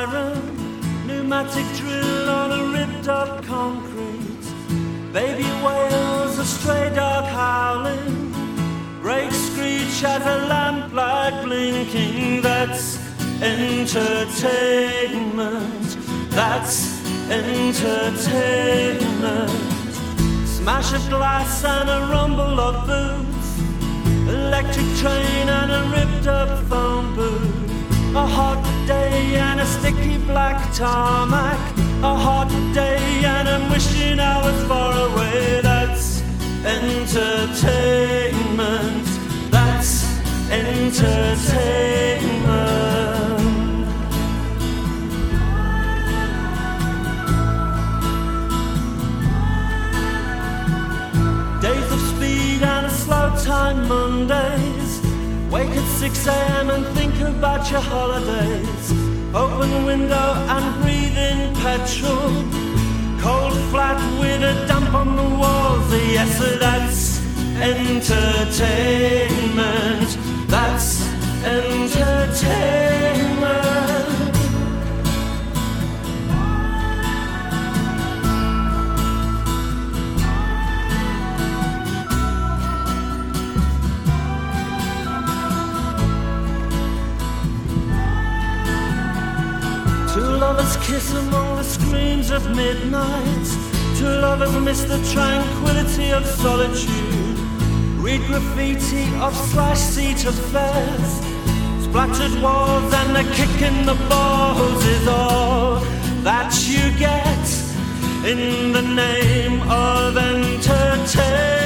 siren, pneumatic drill on a ripped up concrete, baby wails, a stray dog howling, brakes screech as a lamplight blinking. That's entertainment, that's entertainment. Smash of glass and a rumble of boots, electric train and a ripped up phone booth, a hot day and a sticky black tarmac, a hot day and I'm wishing I was far away. That's entertainment, that's entertainment. Days of speed and a slow time Mondays, wake at 6 a.m. and think about your holidays. Open window and breathe in petrol, cold flat with a damp on the walls. Yes, that's entertainment, that's entertainment. Two lovers kiss among the screams of midnight. Two lovers miss the tranquility of solitude. Read graffiti of slash seat affairs. Splattered walls and a kick in the balls is all that you get in the name of entertainment.